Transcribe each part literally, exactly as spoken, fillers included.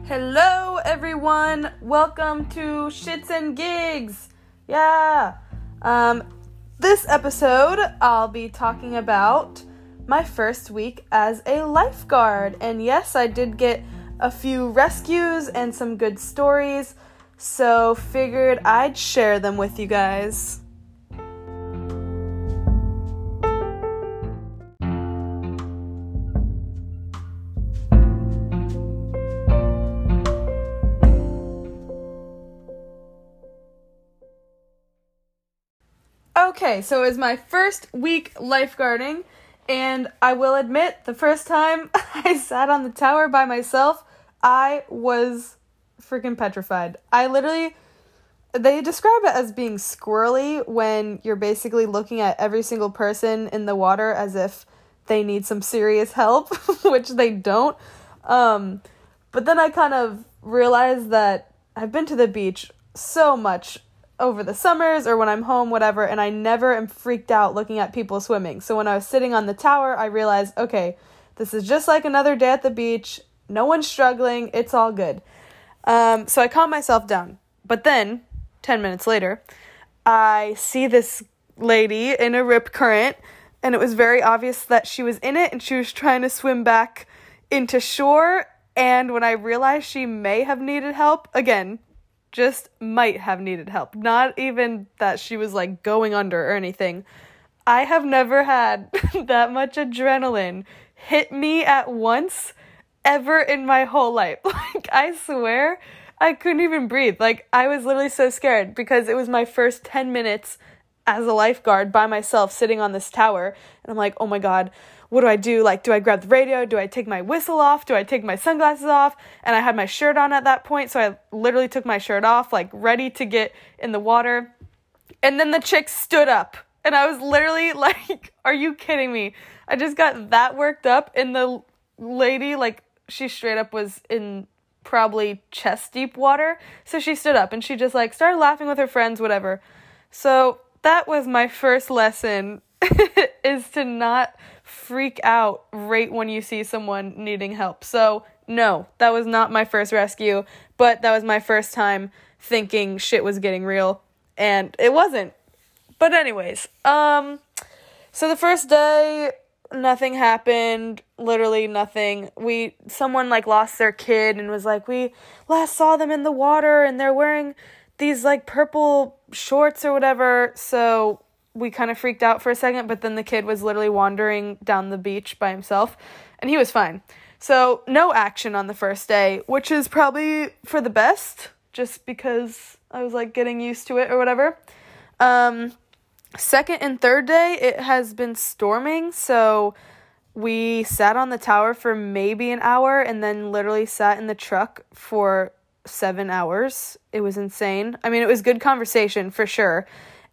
Hello everyone, welcome to Shits and Gigs. Yeah. Um, this episode I'll be talking about my first week as a lifeguard. And yes, I did get a few rescues and some good stories, so figured I'd share them with you guys. Okay, so it was my first week lifeguarding, and I will admit, the first time I sat on the tower by myself, I was freaking petrified. I literally, they describe it as being squirrely when you're basically looking at every single person in the water as if they need some serious help, which they don't. Um, but then I kind of realized that I've been to the beach so much over the summers or when I'm home, whatever, and I never am freaked out looking at people swimming. So when I was sitting on the tower, I realized, okay, this is just like another day at the beach. No one's struggling. It's all good. Um, so I calm myself down. But then, ten minutes later, I see this lady in a rip current, and it was very obvious that she was in it, and she was trying to swim back into shore. And when I realized she may have needed help, again, just might have needed help, not even that she was like going under or anything, I have never had that much adrenaline hit me at once ever in my whole life. Like, I swear I couldn't even breathe. Like, I was literally so scared because it was my first ten minutes as a lifeguard by myself sitting on this tower, and I'm like, oh my god, what do I do? Like, do I grab the radio? Do I take my whistle off? Do I take my sunglasses off? And I had my shirt on at that point, so I literally took my shirt off, like, ready to get in the water. And then the chick stood up, and I was literally like, are you kidding me? I just got that worked up, and the lady, like, she straight up was in probably chest-deep water, so she stood up, and she just, like, started laughing with her friends, whatever. So that was my first lesson, is to not freak out right when you see someone needing help. So no, that was not my first rescue, but that was my first time thinking shit was getting real, and it wasn't. But anyways, um, so the first day, nothing happened, literally nothing. We, someone like lost their kid and was like, we last saw them in the water and they're wearing these like purple shorts or whatever, so we kind of freaked out for a second, but then the kid was literally wandering down the beach by himself, and he was fine. So no action on the first day, which is probably for the best, just because I was like getting used to it or whatever. Um, second and third day, it has been storming, so we sat on the tower for maybe an hour and then literally sat in the truck for seven hours. It was insane. I mean, it was good conversation for sure.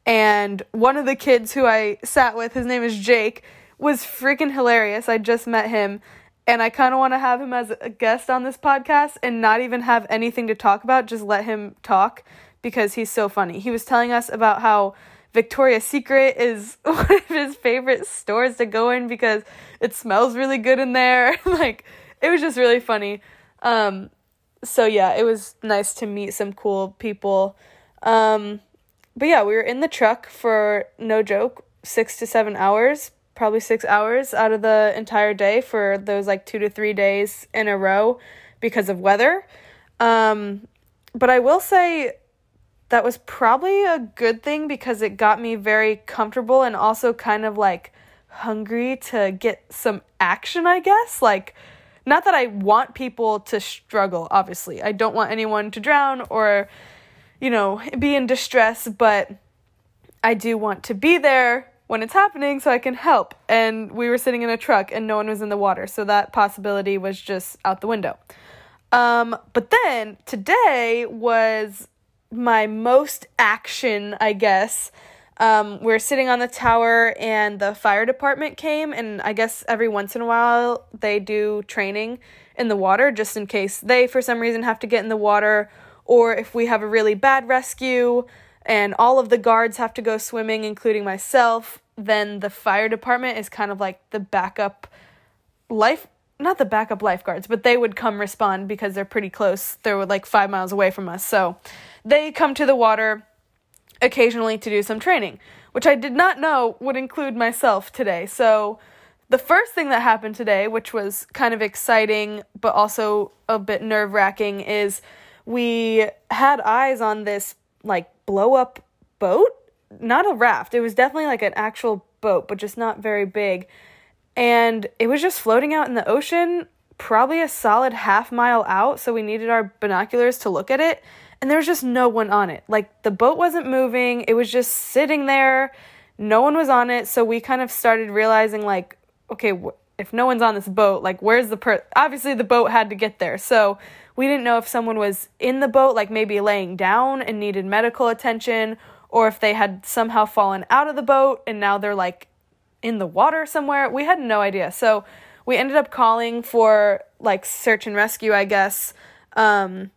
And one of the kids who I sat with, his name is Jake, was freaking hilarious. I just met him, and I kind of want to have him as a guest on this podcast and not even have anything to talk about, just let him talk, because he's so funny. He was telling us about how Victoria's Secret is one of his favorite stores to go in because it smells really good in there. Like, it was just really funny. Um, so yeah, it was nice to meet some cool people. Um... But yeah, we were in the truck for, no joke, six to seven hours, probably six hours out of the entire day for those like two to three days in a row because of weather. Um, but I will say that was probably a good thing because it got me very comfortable and also kind of like hungry to get some action, I guess. Like, not that I want people to struggle, obviously. I don't want anyone to drown or, you know, be in distress, but I do want to be there when it's happening so I can help. And we were sitting in a truck and no one was in the water, so that possibility was just out the window. Um, but then today was my most action, I guess. Um, we were sitting on the tower and the fire department came, and I guess every once in a while they do training in the water just in case they, for some reason, have to get in the water, or if we have a really bad rescue and all of the guards have to go swimming, including myself, then the fire department is kind of like the backup life not the backup lifeguards, but they would come respond because they're pretty close. They're like five miles away from us. So they come to the water occasionally to do some training, which I did not know would include myself today. So the first thing that happened today, which was kind of exciting, but also a bit nerve-wracking, is we had eyes on this, like, blow-up boat. Not a raft. It was definitely, like, an actual boat, but just not very big. And it was just floating out in the ocean, probably a solid half mile out, so we needed our binoculars to look at it. And there was just no one on it. Like, the boat wasn't moving. It was just sitting there. No one was on it. So we kind of started realizing, like, okay, wh- if no one's on this boat, like, where's the per... Obviously, the boat had to get there. So we didn't know if someone was in the boat, like maybe laying down and needed medical attention, or if they had somehow fallen out of the boat and now they're, like, in the water somewhere. We had no idea. So we ended up calling for, like, search and rescue, I guess. Um...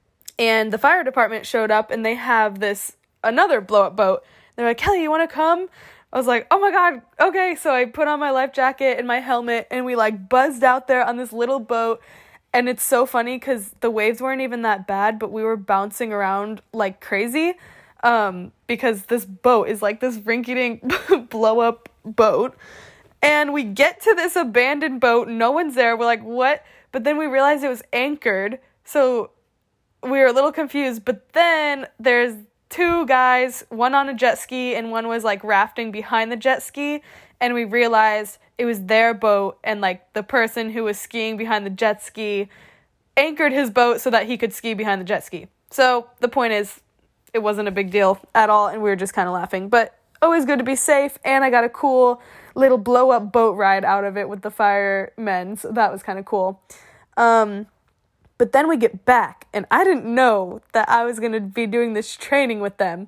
And the fire department showed up, and they have this, another blow-up boat. They're like, Kelly, you want to come? I was like, oh my god, okay. So I put on my life jacket and my helmet, and we, like, buzzed out there on this little boat. And it's so funny because the waves weren't even that bad, but we were bouncing around like crazy. Um, because this boat is, like, this rinky-dink blow-up boat. And we get to this abandoned boat. No one's there. We're like, what? But then we realized it was anchored. So we were a little confused, but then there's two guys, one on a jet ski and one was, like, rafting behind the jet ski, and we realized it was their boat, and, like, the person who was skiing behind the jet ski anchored his boat so that he could ski behind the jet ski. So the point is, it wasn't a big deal at all, and we were just kind of laughing, but always good to be safe, and I got a cool little blow-up boat ride out of it with the firemen, so that was kind of cool. Um... But then we get back, and I didn't know that I was going to be doing this training with them.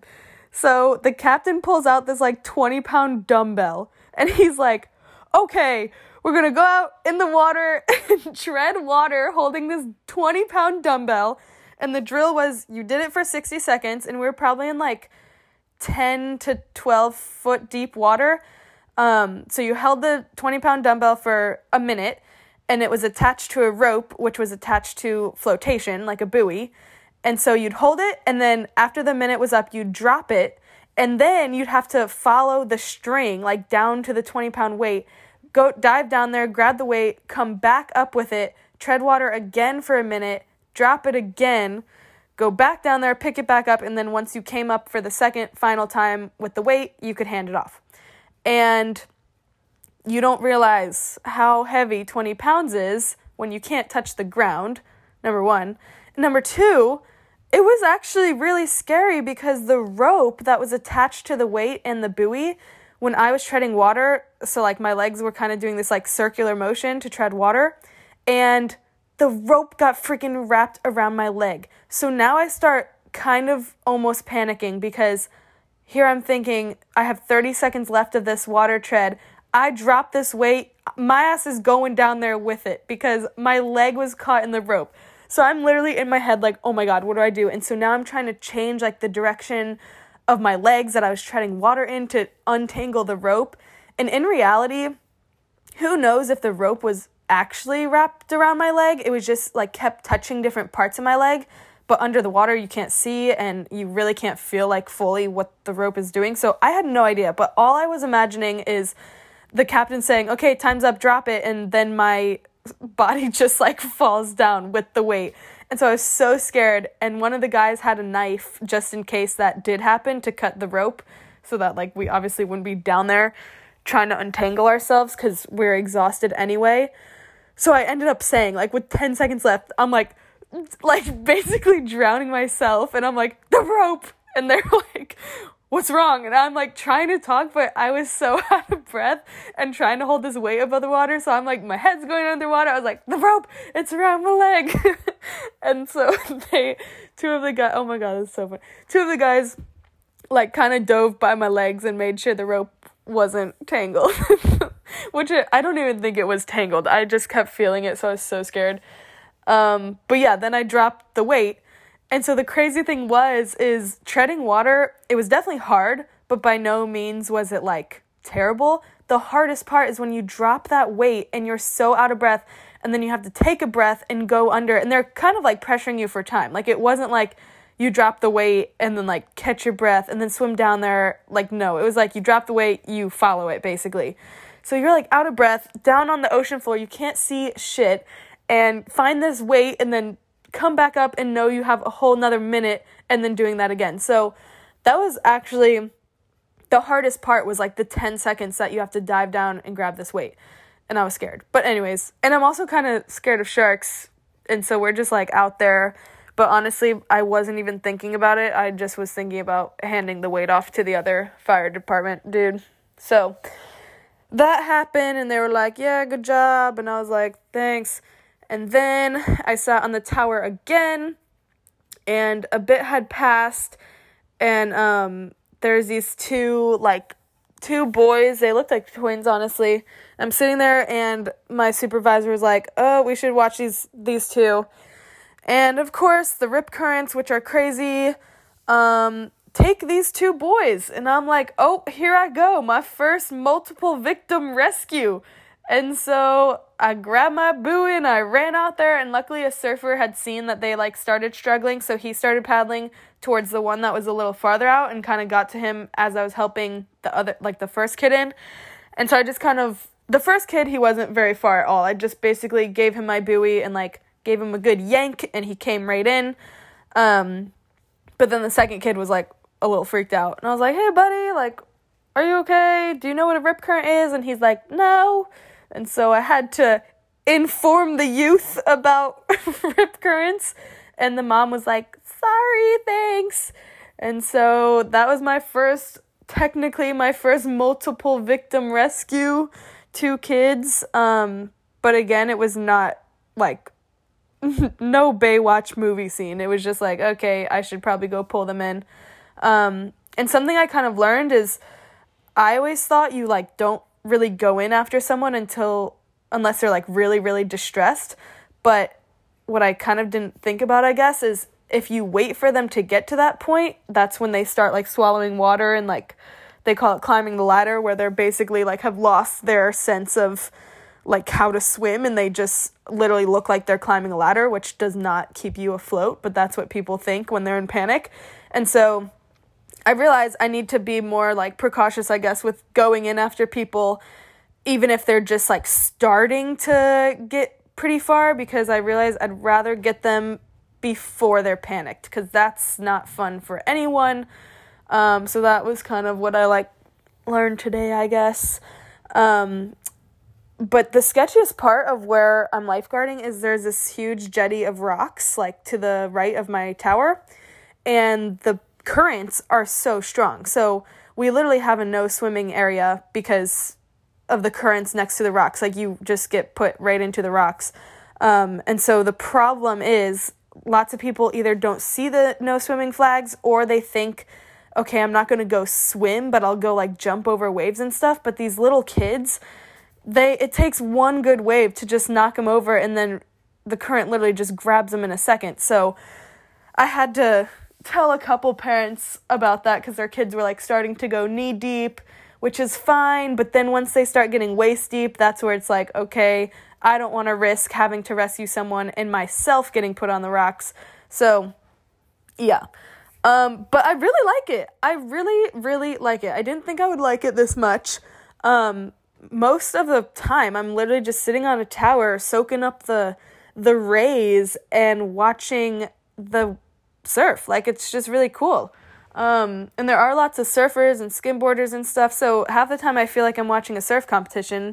So the captain pulls out this, like, twenty-pound dumbbell, and he's like, okay, we're going to go out in the water and tread water holding this twenty-pound dumbbell. And the drill was you did it for sixty seconds, and we were probably in, like, ten to twelve foot deep water. Um, so you held the twenty-pound dumbbell for a minute, and it was attached to a rope, which was attached to flotation, like a buoy. And so you'd hold it, and then after the minute was up, you'd drop it, and then you'd have to follow the string, like, down to the twenty-pound weight, go dive down there, grab the weight, come back up with it, tread water again for a minute, drop it again, go back down there, pick it back up, and then once you came up for the second final time with the weight, you could hand it off. And you don't realize how heavy twenty pounds is when you can't touch the ground, number one. Number two, it was actually really scary because the rope that was attached to the weight and the buoy, when I was treading water, so, like, my legs were kind of doing this, like, circular motion to tread water, and the rope got freaking wrapped around my leg. So now I start kind of almost panicking because here I'm thinking, I have thirty seconds left of this water tread. I dropped this weight, my ass is going down there with it because my leg was caught in the rope. So I'm literally in my head like, oh my god, what do I do? And so now I'm trying to change, like, the direction of my legs that I was treading water in to untangle the rope. And in reality, who knows if the rope was actually wrapped around my leg? It was just, like, kept touching different parts of my leg. But under the water, you can't see, and you really can't feel, like, fully what the rope is doing. So I had no idea. But all I was imagining is the captain saying, okay, time's up, drop it, and then my body just, like, falls down with the weight. And so I was so scared, and one of the guys had a knife just in case that did happen to cut the rope so that, like, we obviously wouldn't be down there trying to untangle ourselves because we're exhausted anyway. So I ended up saying, like, with ten seconds left, I'm like, like, basically drowning myself, and I'm like, the rope, and they're like, what's wrong? And I'm, like, trying to talk, but I was so out of breath and trying to hold this weight above the water, so I'm, like, my head's going underwater. I was like, the rope, it's around my leg. And so they, two of the guys, oh my god, that's so funny. Two of the guys, like, kind of dove by my legs and made sure the rope wasn't tangled. Which it, I don't even think it was tangled. I just kept feeling it, so I was so scared. Um, but yeah, then I dropped the weight. And so the crazy thing was, is treading water, it was definitely hard, but by no means was it, like, terrible. the hardest part is when you drop that weight and you're so out of breath, and then you have to take a breath and go under, and they're kind of like pressuring you for time. Like, it wasn't like you drop the weight and then like catch your breath and then swim down there. Like, no, it was like you drop the weight, you follow it basically. So you're like out of breath, down on the ocean floor, you can't see shit, and find this weight and then come back up and know you have a whole nother minute and then doing that again. So that was actually the hardest part, was like the ten seconds that you have to dive down and grab this weight. And I was scared. But anyways, and I'm also kind of scared of sharks. And so we're just like out there. But honestly, I wasn't even thinking about it. I just was thinking about handing the weight off to the other fire department dude. So that happened, and they were like, yeah, good job. And I was like, thanks. And then I sat on the tower again, and a bit had passed, and um, there's these two, like, two boys. They looked like twins, honestly. I'm sitting there, and my supervisor was like, oh, we should watch these these two. And, of course, the rip currents, which are crazy, um, take these two boys. And I'm like, oh, here I go, my first multiple victim rescue. And so I grabbed my buoy and I ran out there, and luckily a surfer had seen that they like started struggling, so he started paddling towards the one that was a little farther out and kind of got to him as I was helping the other, like the first kid in. And so I just kind of, the first kid, he wasn't very far at all. I just basically gave him my buoy and like gave him a good yank, and he came right in. Um, but then the second kid was like a little freaked out, and I was like, hey buddy, like, are you okay? Do you know what a rip current is? And he's like, no. And so I had to inform the youth about rip currents. And the mom was like, sorry, thanks. And so that was my first, technically my first multiple victim rescue, two kids. Um, but again, it was not like no Baywatch movie scene. It was just like, okay, I should probably go pull them in. Um, and something I kind of learned is I always thought you like don't really go in after someone until unless they're like really really distressed, but what I kind of didn't think about, I guess, is if you wait for them to get to that point, that's when they start like swallowing water, and like they call it climbing the ladder, where they're basically like have lost their sense of like how to swim, and they just literally look like they're climbing a ladder, which does not keep you afloat, but that's what people think when they're in panic. And so I realized I need to be more, like, precautious, I guess, with going in after people, even if they're just, like, starting to get pretty far, because I realized I'd rather get them before they're panicked, because that's not fun for anyone. Um, so that was kind of what I, like, learned today, I guess. Um, but the sketchiest part of where I'm lifeguarding is there's this huge jetty of rocks, like, to the right of my tower, and the currents are so strong. So we literally have a no swimming area because of the currents next to the rocks. Like, you just get put right into the rocks. Um, and so the problem is lots of people either don't see the no swimming flags, or they think, okay, I'm not going to go swim, but I'll go like jump over waves and stuff. But these little kids, they, it takes one good wave to just knock them over, and then the current literally just grabs them in a second. So I had to tell a couple parents about that, because their kids were like starting to go knee deep, which is fine, but then once they start getting waist deep, that's where it's like, okay, I don't want to risk having to rescue someone and myself getting put on the rocks. So yeah, um but I really like it. I really really like it. I didn't think I would like it this much. Um most of the time I'm literally just sitting on a tower soaking up the the rays and watching the surf. Like, it's just really cool. Um, and there are lots of surfers and skimboarders and stuff, so half the time I feel like I'm watching a surf competition,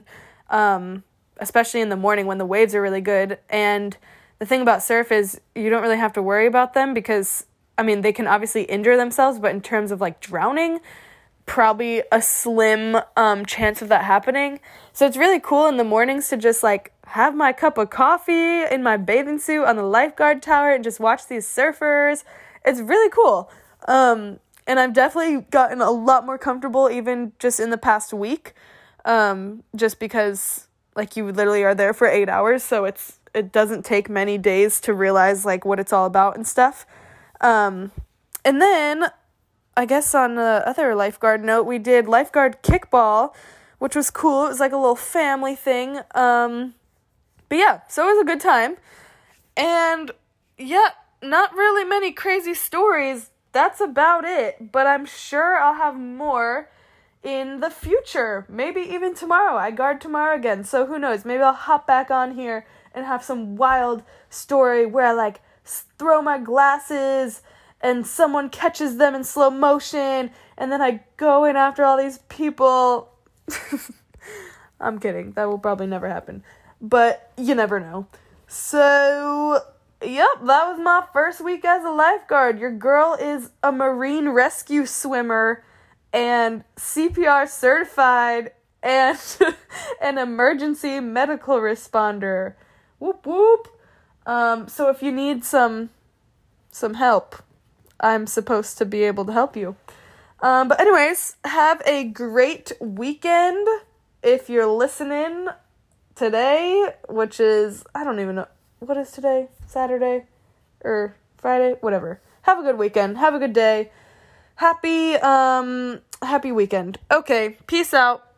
um, especially in the morning when the waves are really good. And the thing about surf is you don't really have to worry about them, because, I mean, they can obviously injure themselves, but in terms of, like, drowning, probably a slim um, chance of that happening. So it's really cool in the mornings to just, like, have my cup of coffee in my bathing suit on the lifeguard tower and just watch these surfers. It's really cool. Um, and I've definitely gotten a lot more comfortable even just in the past week, um, just because, like, you literally are there for eight hours, so it's it doesn't take many days to realize, like, what it's all about and stuff. Um, and then, I guess on the other lifeguard note, we did lifeguard kickball, which was cool. It was like a little family thing. Um, but yeah, so it was a good time. And yeah, not really many crazy stories. That's about it. But I'm sure I'll have more in the future. Maybe even tomorrow. I guard tomorrow again. So who knows? Maybe I'll hop back on here and have some wild story where I like throw my glasses and someone catches them in slow motion and then I go in after all these people. I'm kidding. That will probably never happen. But you never know. So, yep, that was my first week as a lifeguard. Your girl is a marine rescue swimmer and C P R certified and an emergency medical responder. Whoop whoop. Um, so if you need some some help, I'm supposed to be able to help you. Um, but anyways, have a great weekend. If you're listening today, which is, I don't even know, what is today? Saturday? Or Friday? Whatever. Have a good weekend. Have a good day. Happy, um, happy weekend. Okay, peace out.